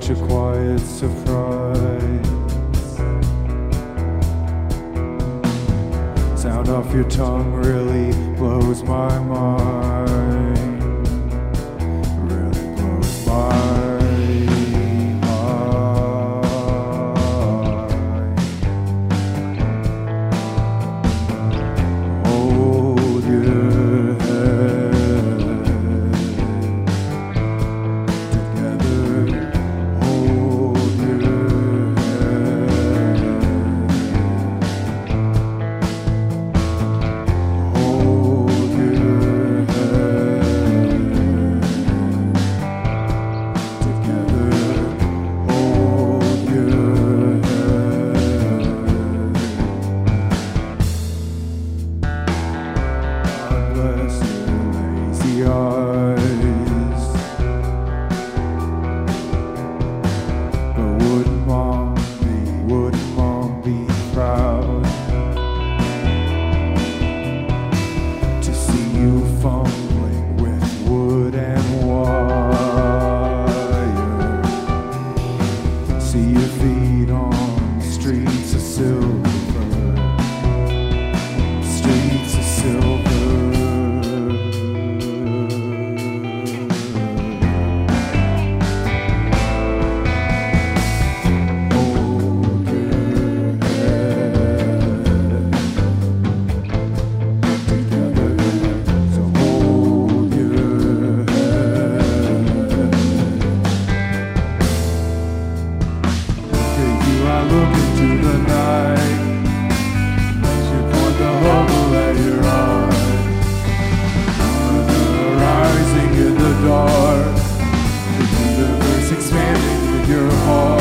such a quiet surprise. Sound off your tongue really blows my mind. Really blows my mind. Hold your head together. Hold your head. Hold your head together. Hold your head. God bless your lazy eyes. But wouldn't mom be proud to see you fumbling with wood and wire? See your feet on streets of silver, streets of silver. Hold your head together. So hold your head. Look at you, I look into the night. You point the hubble at your eye. Rising in the dark, the universe expanding with your heart.